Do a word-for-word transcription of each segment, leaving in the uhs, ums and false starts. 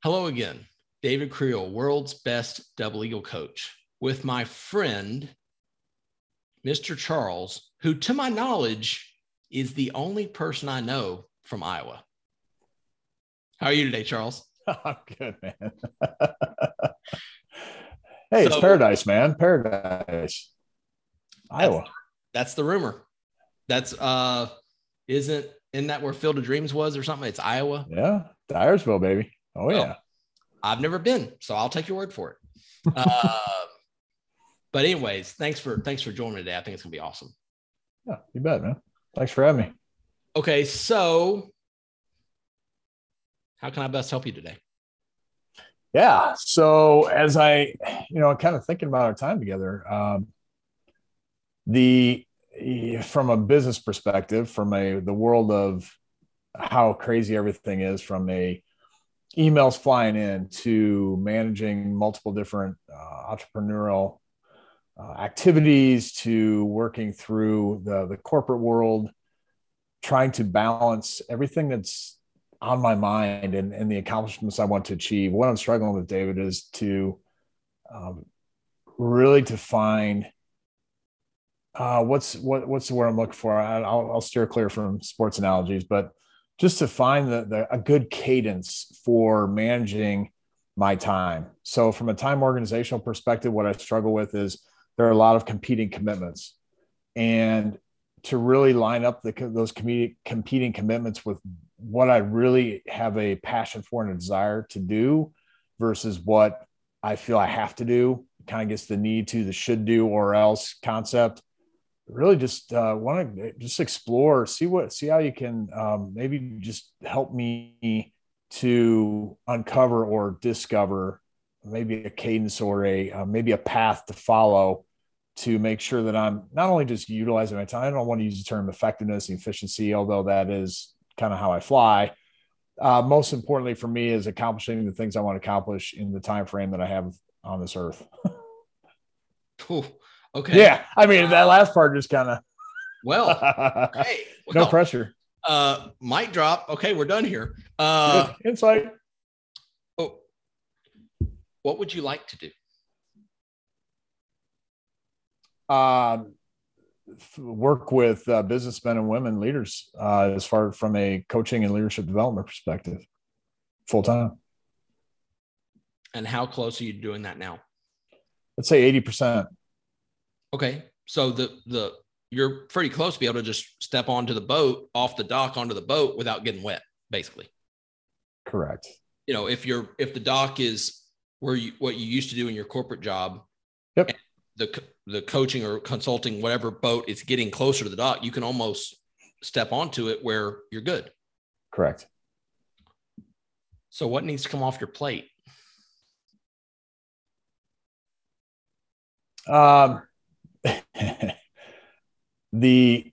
Hello again, David Creel, world's best double eagle coach, with my friend, Mister Charles, who to my knowledge is the only person I know from Iowa. How are you today, Charles? I'm good, man. Hey, it's So, paradise, man. Paradise. That's, Iowa. that's the rumor. That's uh isn't isn't that where Field of Dreams was or something? It's Iowa. Yeah. Dyersville, baby. Oh, Well, yeah. I've never been, so I'll take your word for it. Uh, but anyways, thanks for thanks for joining me today. I think it's gonna be awesome. Yeah, you bet, man. Thanks for having me. Okay, so how can I best help you today? Yeah. So as I, you know, kind of thinking about our time together, um, the from a business perspective, from a the world of how crazy everything is, from a emails flying in to managing multiple different uh, entrepreneurial uh, activities to working through the the corporate world, trying to balance everything that's on my mind and, and the accomplishments I want to achieve. What I'm struggling with, David, is to um, really to find uh, what's what what's the word I'm looking for. I, I'll, I'll steer clear from sports analogies, but just to find the, the a good cadence for managing my time. So, from a time organizational perspective, what I struggle with is there are a lot of competing commitments, and to really line up the, those competing competing commitments with what I really have a passion for and a desire to do versus what I feel I have to do, kind of gets the need to, the should do or else concept. Really just uh, want to just explore, see what, see how you can um, maybe just help me to uncover or discover maybe a cadence or a uh, maybe a path to follow to make sure that I'm not only just utilizing my time. I don't want to use the term effectiveness and efficiency, although that is kind of how I fly. Uh, most importantly for me is accomplishing the things I want to accomplish in the time frame that I have on this earth. Ooh, okay. Yeah. I mean, that last part just kind of, well, okay. Well, no pressure. Uh, mic drop. Okay, we're done here. Uh, Good insight. Oh, what would you like to do? Um, work with uh, businessmen and women leaders uh, as far from a coaching and leadership development perspective, full time. And how close are you doing that now? Let's say eighty percent. Okay, so the the you're pretty close to be able to just step onto the boat, off the dock onto the boat without getting wet, basically. Correct. You know, if you're if the dock is where you what you used to do in your corporate job, yep. the the coaching or consulting, whatever boat is getting closer to the dock, you can almost step onto it where you're good. Correct. So what needs to come off your plate? Um, the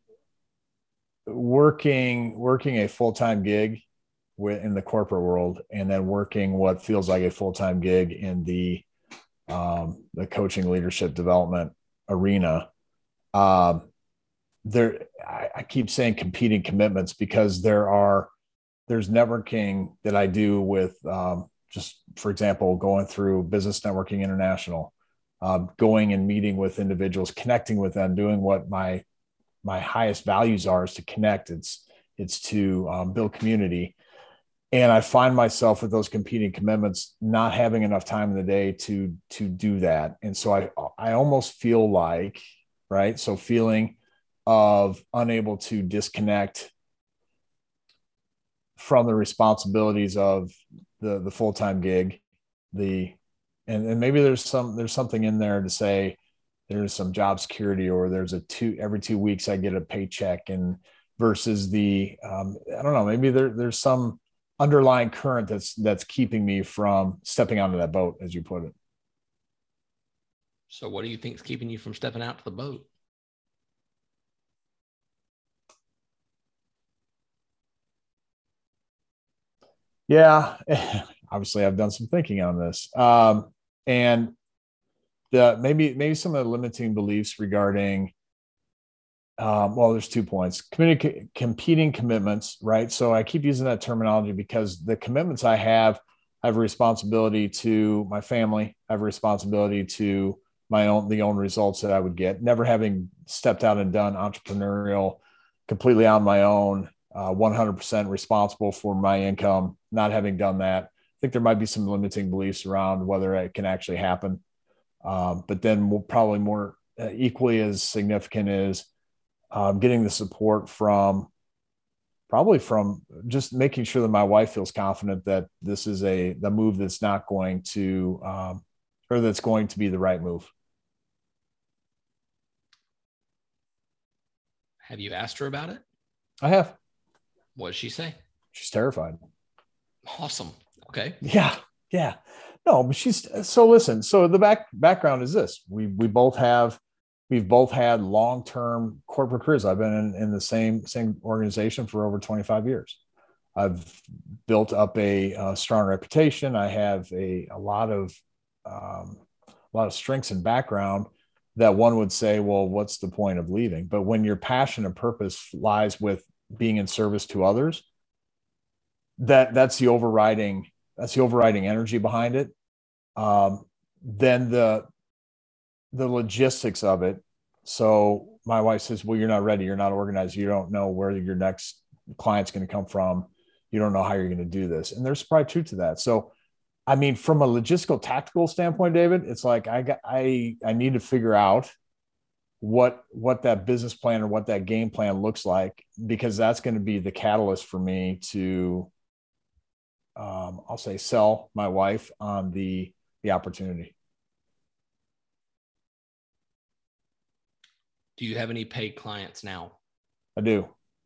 working working a full-time gig with, in the corporate world, and then working what feels like a full-time gig in the um, the coaching leadership development arena. Um, there, I, I keep saying competing commitments because there are there's networking that I do with um, just, for example, going through Business Networking International, um, going and meeting with individuals, connecting with them, doing what my my highest values are is to connect. It's it's to um, build community. And I find myself with those competing commitments, not having enough time in the day to, to do that. And so I, I almost feel like, right. So feeling of unable to disconnect from the responsibilities of the, the full-time gig, the, and, and maybe there's some, there's something in there to say there's some job security, or there's a two, every two weeks I get a paycheck, and versus the, um, I don't know, maybe there, there's some underlying current that's that's keeping me from stepping onto that boat, as you put it. So what do you think is keeping you from stepping out to the boat? Yeah, obviously I've done some thinking on this. Um, and the maybe maybe some of the limiting beliefs regarding Um, well, there's two points. Communic- competing commitments, right? So I keep using that terminology because the commitments I have I have a responsibility to my family. I have a responsibility to my own, the own results that I would get. Never having stepped out and done entrepreneurial completely on my own, uh, one hundred percent responsible for my income, not having done that. I think there might be some limiting beliefs around whether it can actually happen. Um, but then we'll probably more uh, equally as significant is um, getting the support from probably from just making sure that my wife feels confident that this is a the move that's not going to um, or that's going to be the right move. Have you asked her about it? I have. What did she say? She's terrified. Awesome. Okay. Yeah. Yeah. No, but she's so listen. So the back background is this. We we both have we've both had long-term corporate careers. I've been in, in the same same organization for over twenty-five years. I've built up a, a strong reputation. I have a, a lot of um, a lot of strengths and background that one would say, well, what's the point of leaving? But when your passion and purpose lies with being in service to others, that that's the overriding that's the overriding energy behind it. Um, then the the logistics of it. So my wife says, well, you're not ready. You're not organized. You don't know where your next client's going to come from. You don't know how you're going to do this. And there's probably truth to that. So, I mean, from a logistical tactical standpoint, David, it's like, I got, I, I need to figure out what, what that business plan or what that game plan looks like, because that's going to be the catalyst for me to, um, I'll say sell my wife on the, the opportunity. Do you have any paid clients now? I do.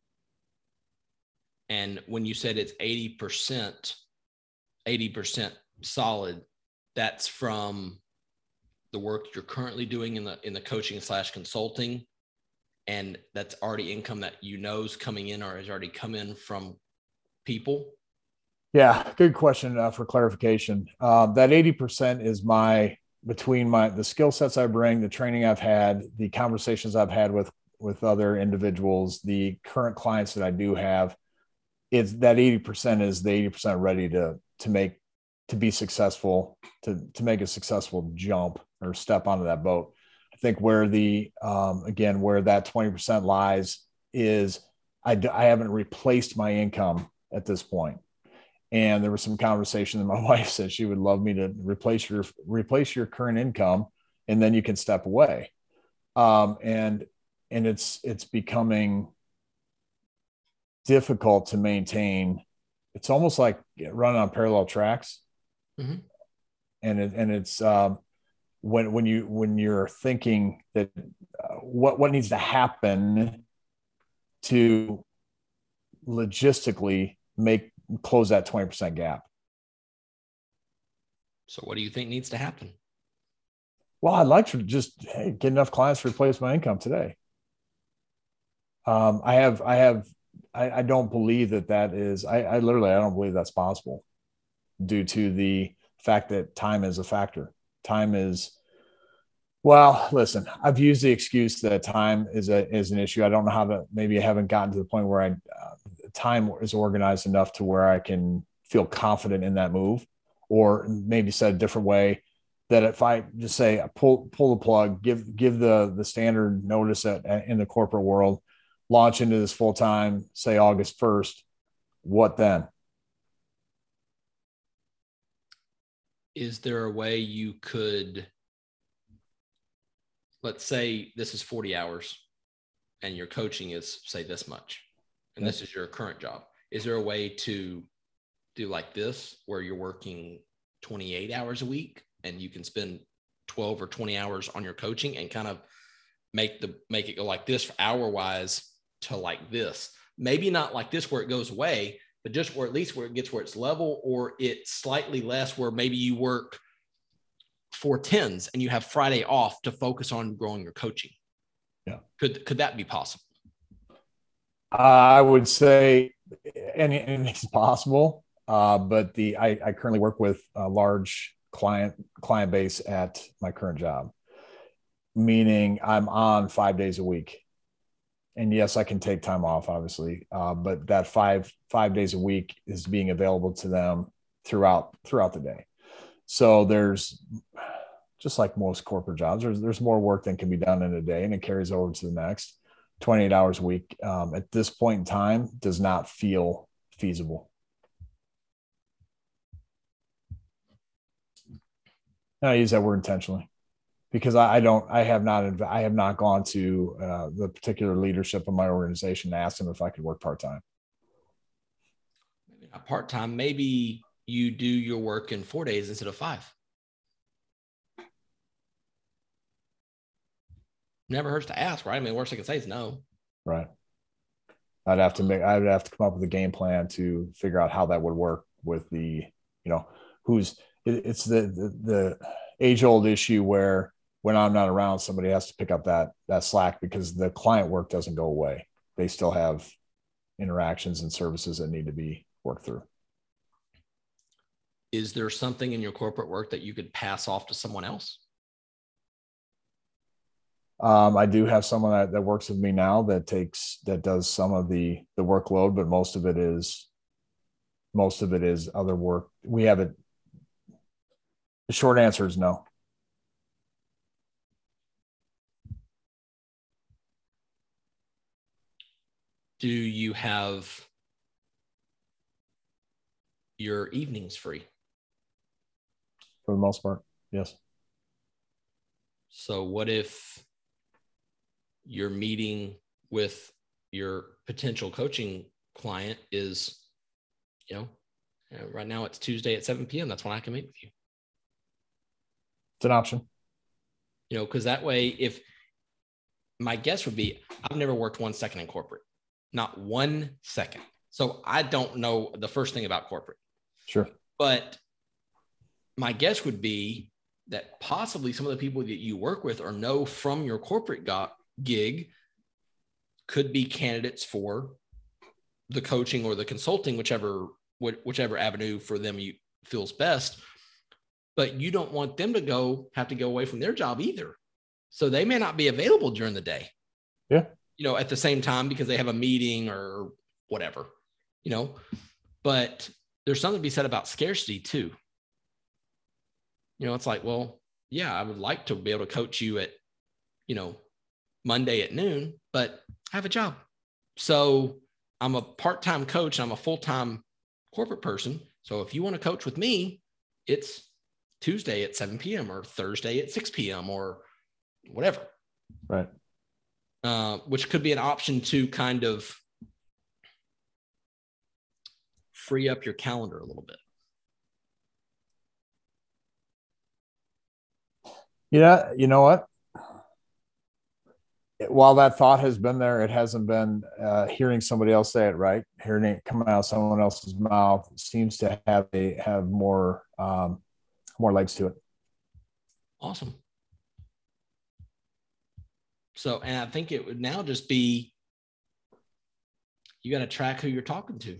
And when you said it's eighty percent, eighty percent solid, that's from the work you're currently doing in the in the coaching slash consulting, and that's already income that you know is coming in or has already come in from people? Yeah, good question uh, for clarification. Uh, that eighty percent is my between my the skill sets I bring, the training I've had, the conversations I've had with with other individuals, the current clients that I do have. It's that eighty percent is the eighty percent ready to to make to be successful, to to make a successful jump or step onto that boat. I think where the um, again where that twenty percent lies is I I haven't replaced my income at this point. And there was some conversation that my wife said she would love me to replace your replace your current income, and then you can step away. Um, and and it's it's becoming difficult to maintain. It's almost like running on parallel tracks. Mm-hmm. And it, and it's um, when when you when you're thinking that uh, what what needs to happen to logistically make close that twenty percent gap. So what do you think needs to happen? Well, I'd like to just hey, get enough clients to replace my income today. Um, I have I have I, I don't believe that that is, I, I literally, I don't believe that's possible due to the fact that time is a factor. Time is, well, listen, I've used the excuse that time is a, is an issue. I don't know how to, maybe I haven't gotten to the point where I, uh, time is organized enough to where I can feel confident in that move, or maybe said a different way, that if I just say pull, pull the plug, give, give the, the standard notice at, in the corporate world, launch into this full time, say August first, what then? Is there a way you could, let's say this is forty hours and your coaching is say this much, and this is your current job. Is there a way to do like this where you're working twenty-eight hours a week and you can spend twelve or twenty hours on your coaching and kind of make the, make it go like this hour wise to like this, maybe not like this where it goes away, but just where at least where it gets where it's level, or it's slightly less where maybe you work four tens and you have Friday off to focus on growing your coaching. Yeah. Could, could that be possible? I would say anything's possible. Uh, but the, I, I currently work with a large client, client base at my current job, meaning I'm on five days a week. And yes, I can take time off, obviously, uh, but that five five days a week is being available to them throughout, throughout the day. So there's, just like most corporate jobs, there's, there's more work than can be done in a day, and it carries over to the next. twenty-eight hours a week um, at this point in time does not feel feasible. And I use that word intentionally because I, I don't, I have not, I have not gone to uh, the particular leadership of my organization and asked them if I could work part-time. Maybe not part-time. Maybe you do your work in four days instead of five. Never hurts to ask, right? I mean, worst I can say is no. Right. I'd have to make, I'd have to come up with a game plan to figure out how that would work with the, you know, who's, it, it's the, the, the age old issue where when I'm not around, somebody has to pick up that, that slack because the client work doesn't go away. They still have interactions and services that need to be worked through. Is there something in your corporate work that you could pass off to someone else? Um, I do have someone that, that works with me now that takes, that does some of the, the workload, but most of it is, most of it is other work. We have it. The short answer is no. Do you have your evenings free? For the most part, yes. So what if your meeting with your potential coaching client is, you know, you know, right now it's Tuesday at seven p.m. That's when I can meet with you. It's an option. You know, because that way, if my guess would be, I've never worked one second in corporate, not one second. So I don't know the first thing about corporate. Sure. But my guess would be that possibly some of the people that you work with or know from your corporate go- gig could be candidates for the coaching or the consulting, whichever whichever avenue for them you feels best. But you don't want them to go have to go away from their job either. So they may not be available during the day. Yeah. You know, at the same time because they have a meeting or whatever, you know, but there's something to be said about scarcity too. You know, it's like, well, yeah, I would like to be able to coach you at, you know, Monday at noon, but I have a job. So I'm a part-time coach. I'm a full-time corporate person. So if you want to coach with me, it's Tuesday at seven p.m. or Thursday at six p.m. or whatever. Right. Uh, which could be an option to kind of free up your calendar a little bit. Yeah. You know what? While that thought has been there, it hasn't been uh, hearing somebody else say it, right? Hearing it coming out of someone else's mouth seems to have a, have more, um, more legs to it. Awesome. So, and I think it would now just be, you got to track who you're talking to.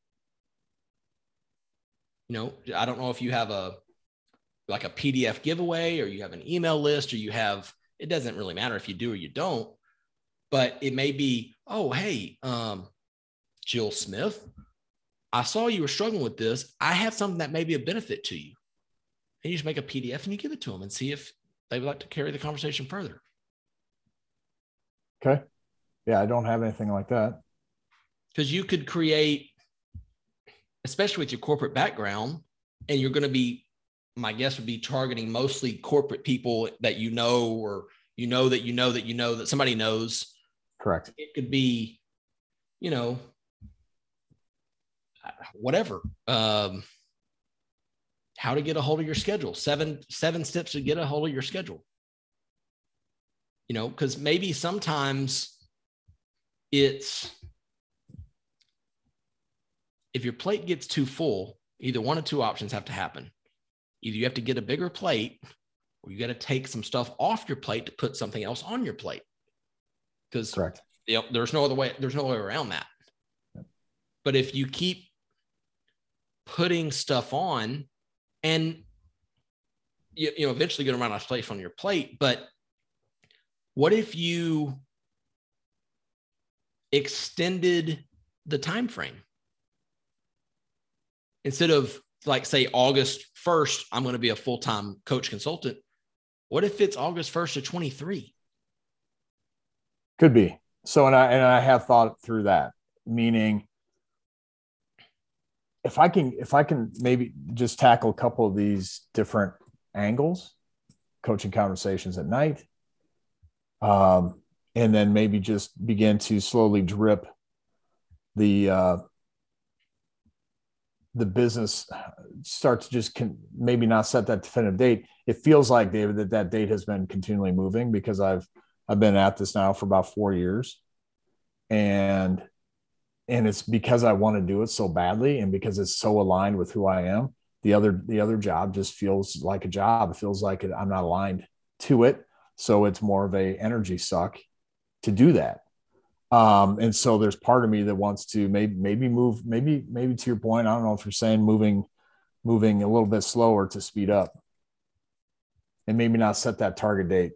You know, I don't know if you have a, like a P D F giveaway or you have an email list or you have, it doesn't really matter if you do or you don't, but it may be, oh, hey, um, Jill Smith, I saw you were struggling with this. I have something that may be a benefit to you. And you just make a P D F and you give it to them and see if they would like to carry the conversation further. Okay. Yeah, I don't have anything like that. Because you could create, especially with your corporate background, and you're going to be, my guess would be targeting mostly corporate people that you know, or you know that you know that you know that somebody knows. Correct. It could be, you know, whatever. Um, how to get a hold of your schedule. Seven, seven steps to get a hold of your schedule. You know, because maybe sometimes it's, if your plate gets too full, either one of two options have to happen. Either you have to get a bigger plate or you got to take some stuff off your plate to put something else on your plate. Because correct. You know, there's no other way, there's no way around that. Yep. But if you keep putting stuff on and you, you know, eventually going to run out of space on your plate, but what if you extended the time frame? Instead of like say August first, I'm going to be a full-time coach consultant. What if it's August first of twenty-three? Could be. So, and I, and I have thought through that, meaning if I can, if I can maybe just tackle a couple of these different angles, coaching conversations at night, um, and then maybe just begin to slowly drip the, uh, the business start to just can maybe not set that definitive date. It feels like, David, that that date has been continually moving because I've, I've been at this now for about four years and, and it's because I want to do it so badly. And because it's so aligned with who I am, the other, the other job just feels like a job. It feels like it, I'm not aligned to it. So it's more of a energy suck to do that. Um, and so there's part of me that wants to maybe, maybe move, maybe, maybe to your point, I don't know if you're saying moving, moving a little bit slower to speed up and maybe not set that target date.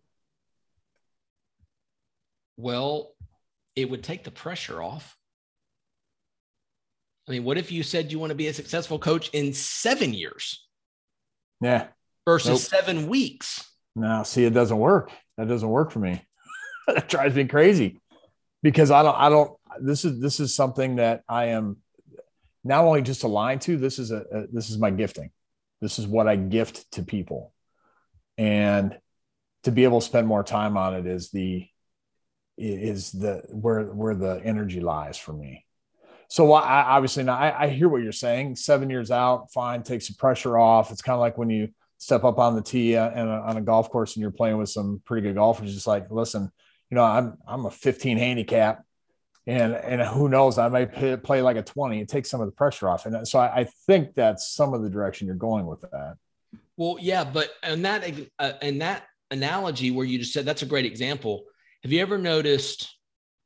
Well, it would take the pressure off. I mean, what if you said you want to be a successful coach in seven years? Yeah. Versus Nope. seven weeks. No, see, it doesn't work. That doesn't work for me. That drives me crazy. Because I don't, I don't, this is, this is something that I am not only just aligned to, this is a, a, this is my gifting. This is what I gift to people. And to be able to spend more time on it is the, is the, where, where the energy lies for me. So I obviously now I, I hear what you're saying. Seven years out, fine, takes the pressure off. It's kind of like when you step up on the tee and on a golf course and you're playing with some pretty good golfers. Just like, listen, you know, I'm, I'm a fifteen handicap and, and who knows, I might play, play like a twenty. It takes some of the pressure off. And so I, I think that's some of the direction you're going with that. Well, yeah, but in that, uh, in that analogy where you just said, that's a great example. Have you ever noticed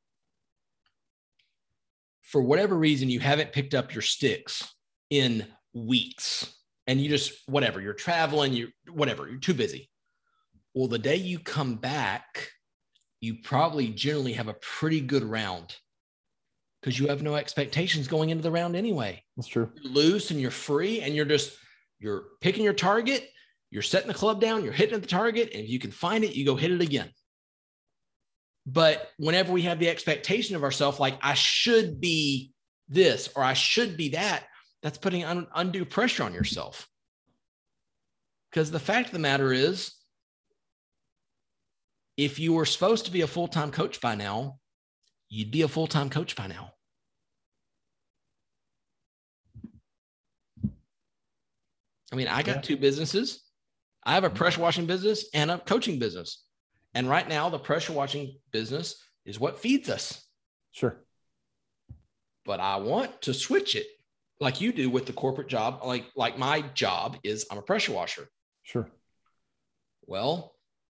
for whatever reason, you haven't picked up your sticks in weeks and you just, whatever, you're traveling, you whatever, you're too busy. Well, the day you come back, you probably generally have a pretty good round because you have no expectations going into the round anyway. That's true. You're loose and you're free and you're just, you're picking your target, you're setting the club down, you're hitting at the target. And if you can find it, you go hit it again. But whenever we have the expectation of ourselves, like I should be this, or I should be that, that's putting un- undue pressure on yourself. Because the fact of the matter is, if you were supposed to be a full-time coach by now, you'd be a full-time coach by now. I mean, I got yeah. two businesses. I have a pressure washing business and a coaching business. And right now, the pressure washing business is what feeds us. Sure. But I want to switch it like you do with the corporate job. Like, like my job is I'm a pressure washer. Sure. Well,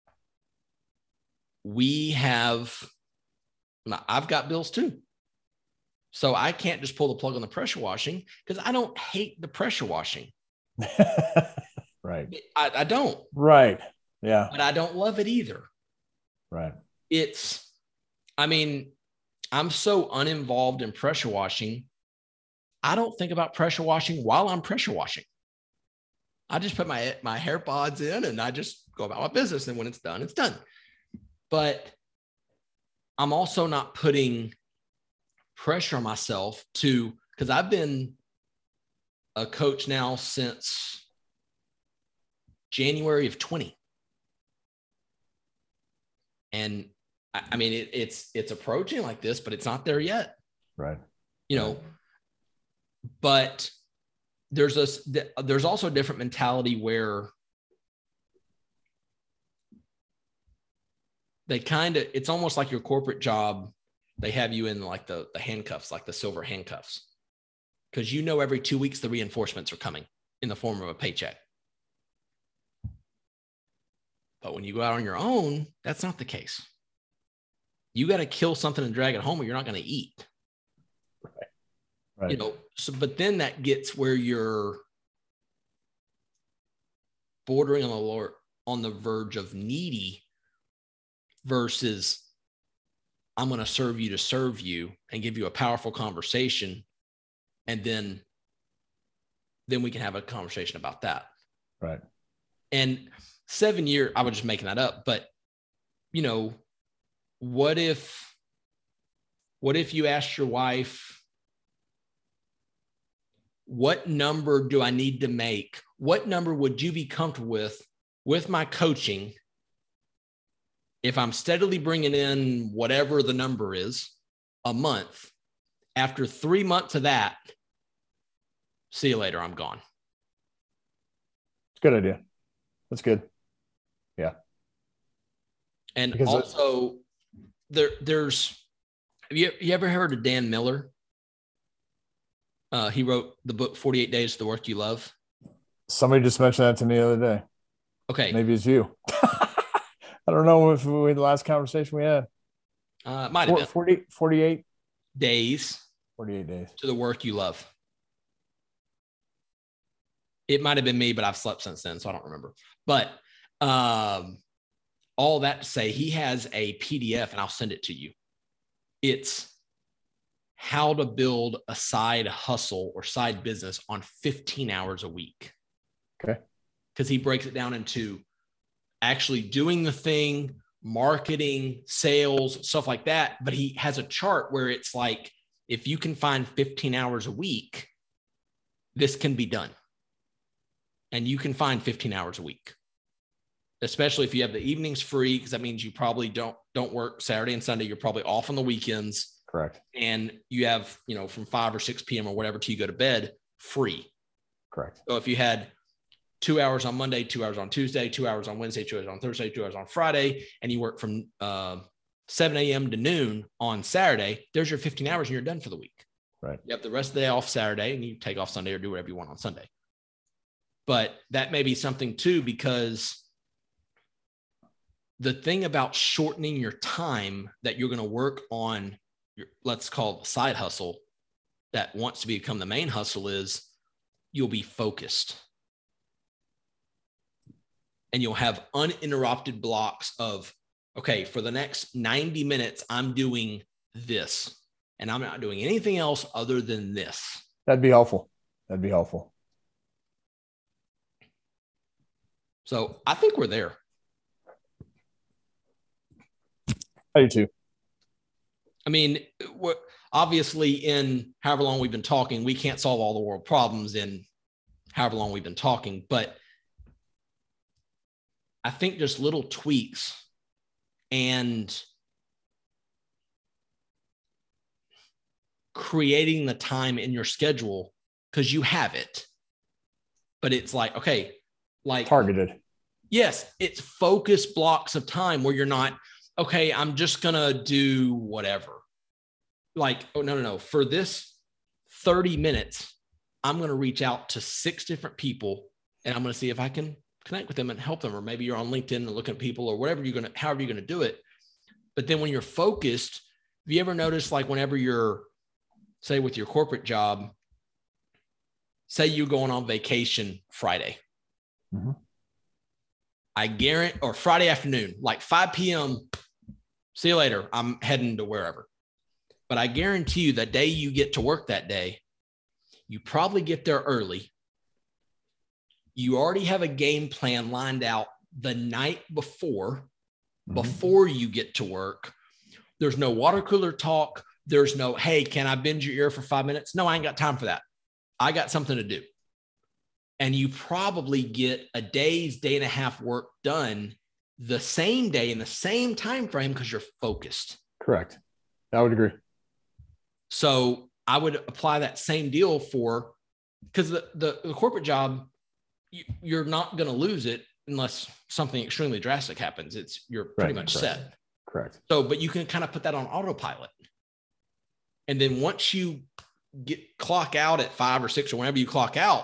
we have, I've got bills too. So I can't just pull the plug on the pressure washing because I don't hate the pressure washing. Right. I, I don't. Right. Yeah. But I don't love it either. Right. It's, I mean, I'm so uninvolved in pressure washing. I don't think about pressure washing while I'm pressure washing. I just put my, my hair pods in and I just go about my business. And when it's done, it's done. But I'm also not putting pressure on myself to, because I've been a coach now since January of twenty. And I, I mean, it, it's, it's approaching like this, but it's not there yet. Right. You know, but there's a, there's also a different mentality where they kind of, it's almost like your corporate job. They have you in like the, the handcuffs, like the silver handcuffs. Because you know every two weeks the reinforcements are coming in the form of a paycheck. But when you go out on your own, that's not the case. You got to kill something and drag it home or you're not going to eat. Right. Right. You know, so, but then that gets where you're bordering on the lower, on the verge of needy versus I'm going to serve you to serve you and give you a powerful conversation. And then then we can have a conversation about that. Right. And seven years, I was just making that up, but you know, what if, what if you asked your wife, what number do I need to make? What number would you be comfortable with, with my coaching? If I'm steadily bringing in whatever the number is a month, after three months of that, see you later, I'm gone. Good idea. That's good. Yeah. And because also there, there's, have you, you ever heard of Dan Miller? Uh, he wrote the book, forty-eight Days to the Work You Love. Somebody just mentioned that to me the other day. Okay. Maybe it's you. I don't know if we, the last conversation we had. Uh, might have been. forty, forty-eight days. forty-eight days. To the work you love. It might have been me, but I've slept since then, so I don't remember. But um, all that to say, he has a P D F, and I'll send it to you. It's how to build a side hustle or side business on fifteen hours a week. Okay. Because he breaks it down into actually doing the thing, marketing, sales, stuff like that. But he has a chart where it's like, if you can find fifteen hours a week, this can be done. And you can find fifteen hours a week, especially if you have the evenings free, because that means you probably don't, don't work Saturday and Sunday. You're probably off on the weekends. Correct. And you have, you know, from five or six p.m. or whatever till you go to bed free. Correct. So if you had two hours on Monday, two hours on Tuesday, two hours on Wednesday, two hours on Thursday, two hours on Friday, and you work from uh, seven a.m. to noon on Saturday, there's your fifteen hours and you're done for the week. Right. You have the rest of the day off Saturday and you take off Sunday or do whatever you want on Sunday. But that may be something too, because the thing about shortening your time that you're going to work on, your, let's call it the side hustle that wants to become the main hustle, is you'll be focused. And you'll have uninterrupted blocks of, okay, for the next ninety minutes, I'm doing this and I'm not doing anything else other than this. That'd be helpful. That'd be helpful. So I think we're there. I do too. I mean, we're, obviously in however long we've been talking, we can't solve all the world problems in however long we've been talking, but I think just little tweaks and creating the time in your schedule, because you have it, but it's like, okay, like targeted. Yes. It's focused blocks of time where you're not, okay, I'm just going to do whatever. Like, oh, no, no, no. For this thirty minutes, I'm going to reach out to six different people and I'm going to see if I can connect with them and help them. Or maybe you're on LinkedIn and looking at people or whatever you're going to, however you're going to do it. But then when you're focused, have you ever noticed, like whenever you're, say with your corporate job, say you're going on vacation Friday, mm-hmm. I guarantee, or Friday afternoon, like five p.m., see you later, I'm heading to wherever. But I guarantee you that day you get to work that day, you probably get there early. You already have a game plan lined out the night before, mm-hmm. before you get to work. There's no water cooler talk. There's no, hey, can I bend your ear for five minutes? No, I ain't got time for that. I got something to do. And you probably get a day's, day and a half work done the same day in the same time frame because you're focused. Correct. I would agree. So I would apply that same deal for, because the, the, the corporate job, you, you're not going to lose it unless something extremely drastic happens. It's you're pretty right, much correct. set. Correct. So, but you can kind of put that on autopilot. And then once you get clock out at five or six or whenever you clock out,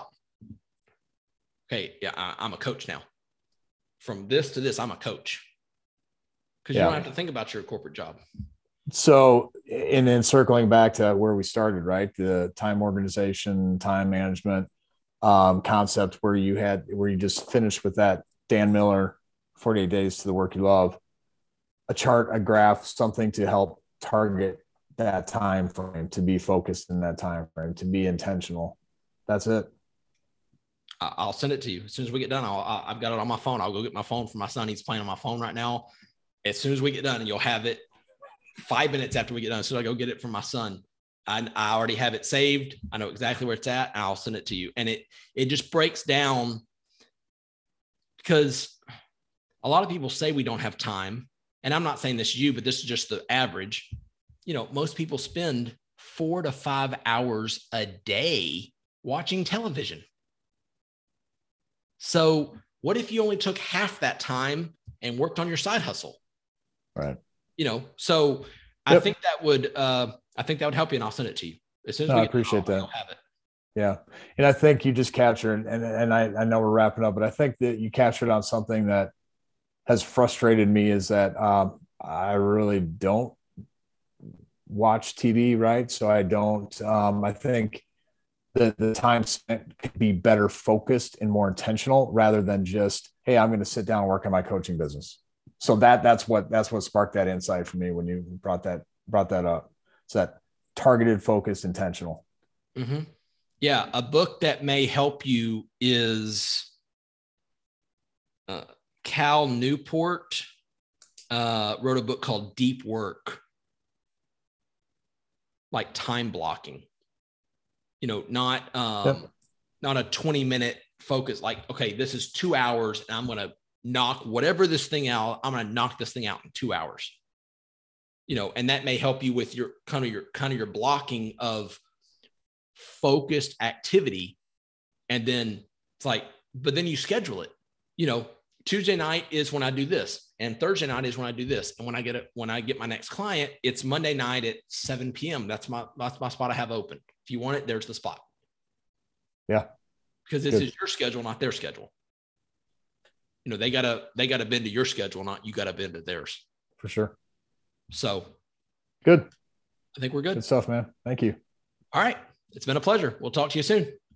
okay, yeah, I, I'm a coach now. From this to this, I'm a coach. Because yeah. you don't have to think about your corporate job. So, and then circling back to where we started, right? The time organization, time management um, concept where you had, where you just finished with that Dan Miller, forty-eight days to the work you love, a chart, a graph, something to help target that time frame, to be focused in that time frame, to be intentional. That's it. I'll send it to you as soon as we get done. I'll, I've got it on my phone. I'll go get my phone for my son. He's playing on my phone right now. As soon as we get done, and you'll have it five minutes after we get done. So I go get it from my son. I, I already have it saved. I know exactly where it's at, and I'll send it to you. And it it just breaks down, because a lot of people say we don't have time. And I'm not saying this to you, but this is just the average. You know, most people spend four to five hours a day watching television. So what if you only took half that time and worked on your side hustle? Right. You know, so yep. I think that would, uh, I think that would help you, and I'll send it to you as soon as no, we I appreciate that. I'll have it. Yeah. And I think you just captured, and, and I, I know we're wrapping up, but I think that you captured on something that has frustrated me, is that um, I really don't watch T V. Right. So I don't, um, I think the, the time spent could be better focused and more intentional, rather than just, hey, I'm going to sit down and work on my coaching business. So that that's what, that's what sparked that insight for me when you brought that, brought that up. So that targeted, focused, intentional. Mm-hmm. Yeah. A book that may help you is uh, Cal Newport uh, wrote a book called Deep Work, like time blocking, you know, not, um, yep. not a twenty minute focus. Like, okay, this is two hours and I'm going to knock whatever this thing out. I'm going to knock this thing out in two hours, you know, and that may help you with your kind of your, kind of your blocking of focused activity. And then it's like, but then you schedule it, you know, Tuesday night is when I do this, and Thursday night is when I do this. And when I get it, when I get my next client, it's Monday night at seven p.m. That's my, that's my spot I have open. If you want it, there's the spot. Yeah. Because this Good. is your schedule, not their schedule. You know, they gotta, they gotta bend to your schedule, not you gotta bend to theirs. For sure. So good. I think we're good. Good stuff, man. Thank you. All right. It's been a pleasure. We'll talk to you soon.